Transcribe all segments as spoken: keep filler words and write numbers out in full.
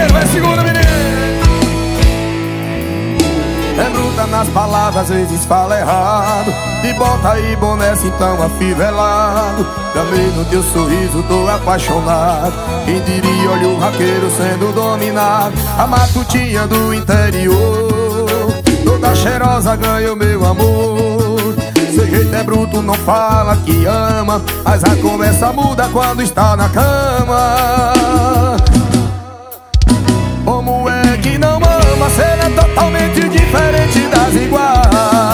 vaqueiro, vai segura, menino. É bruta nas palavras, às vezes fala errado. De bota e boné, então afivelado. Também no teu sorriso tô apaixonado. Quem diria, olha o vaqueiro sendo dominado. A matutinha do interior, toda cheirosa ganha o meu amor. Seu jeito é bruto, não fala que ama, mas a conversa muda quando está na cama. Como é que não ama, se ela é totalmente diferente das iguais?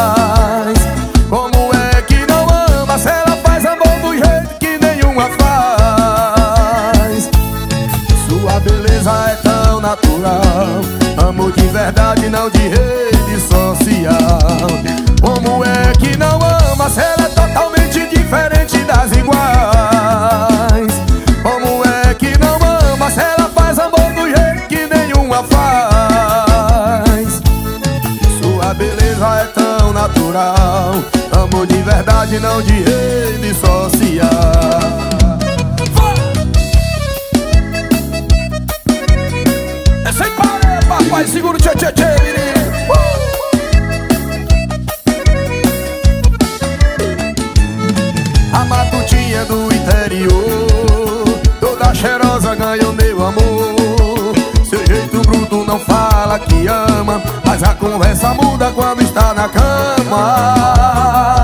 Como é que não ama, se ela faz amor do jeito que nenhuma faz? Sua beleza é tão natural, amor de verdade, não de rede social. Como é que não ama, se ela é totalmente diferente das iguais? Como é que não ama, se ela faz amor do jeito que nenhuma faz? Sua beleza é tão natural, amor de verdade, não de rede social. É sem parar, papai, segura o tchê tchê tchê, menino. uh! A matutinha do interior, toda cheirosa ganha o meu amor. Seu jeito bruto não fala que ama, mas a conversa muda quando está na cama.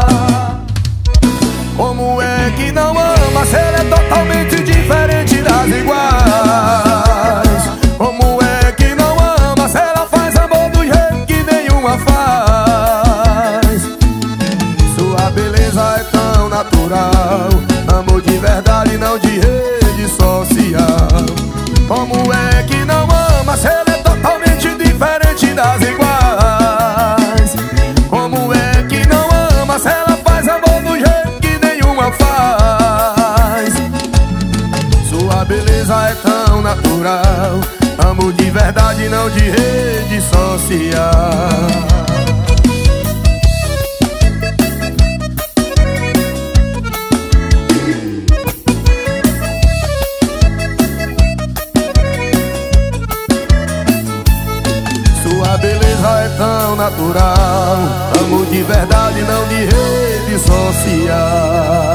Como é que não ama, se ela é totalmente diferente das iguais? Como é que não ama, se ela faz amor do jeito que nenhuma faz? Sua beleza é tão natural, amor de verdade, não de rede social. Como é que não ama, se ela é totalmente diferente das iguais? Como é que não ama, se ela faz amor do jeito que nenhuma faz? Sua beleza é tão natural, amor de verdade, não de rede social. Sua beleza é tão natural, amor de verdade, não de rede social.